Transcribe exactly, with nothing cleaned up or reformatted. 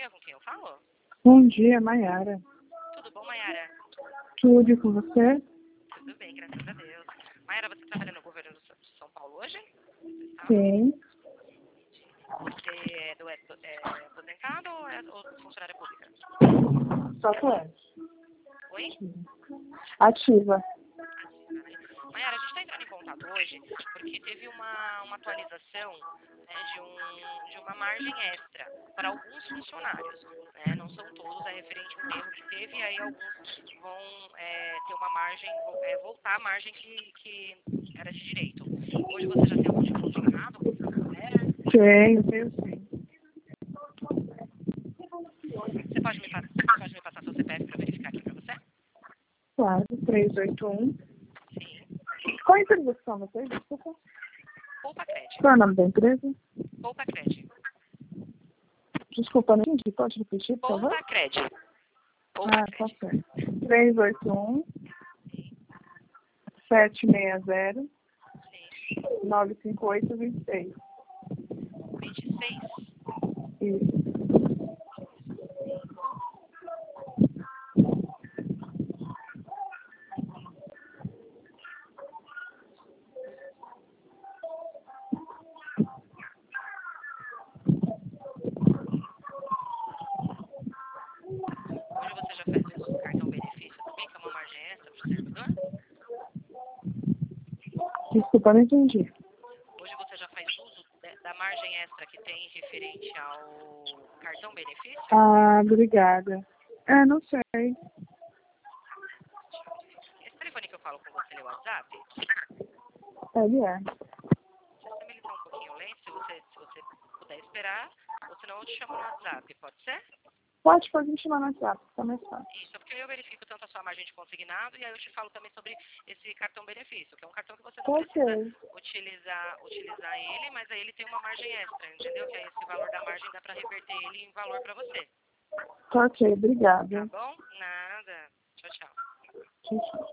dia, com quem eu falo? Bom dia, Maiara. Tudo bom, Maiara? Tudo e com você? Tudo bem, graças a Deus. Maiara, você trabalha no governo do Sa- de São Paulo hoje? Tá. Sim. Você é, do, é, do- é aposentado ou é ou funcionária pública? Só foi. Oi? Ativa. Ativa, né? Maiara, a gente está entrando em contato hoje porque teve uma, uma atualização, né, de, um, de uma margem extra para alguns funcionários. Né? Não são todos, é referente a um erro que teve, e aí alguns vão é, ter uma margem, vo- é, voltar à margem que, que era de direito. Hoje você já tem algum tipo consignado com essa galera? Tenho, tenho sim. Você pode me, pa- você pode me passar seu C P F para verificar aqui para você? Claro, três oito um. Sim. Qual a empresa são vocês? Desculpa. Poupa Cred. Qual é o nome da empresa? Poupa Cred. Desculpa, não entendi. Pode repetir, por favor? Poupa Cred. Poupa Ah, tá Cred. certo. três oito um, sete seis zero, Sim. nove cinco oito, dois seis. vinte e seis. Isso. Hoje você já faz uso do cartão benefício também, que é uma margem extra para o servidor? Desculpa, não entendi. Hoje você já faz uso de- da margem extra que tem referente ao cartão benefício? Ah, obrigada. É, não sei. Deixa eu verificar aqui. Esse telefone que eu falo com você é o WhatsApp? Ele é. Se você me ligar um pouquinho lento, se você, se você puder esperar, ou senão eu te chamo no WhatsApp, pode ser? Pode, pode me chamar no WhatsApp, tá mais fácil. Isso, é porque eu verifico tanto a sua margem de consignado e aí eu te falo também sobre esse cartão benefício, que é um cartão que você não Ok. precisa utilizar, utilizar ele, mas aí ele tem uma margem extra, entendeu? Que aí esse valor da margem dá para reverter ele em valor para você. Tá ok, Tá obrigada. bom? Nada. Tchau, tchau. Tchau, tchau.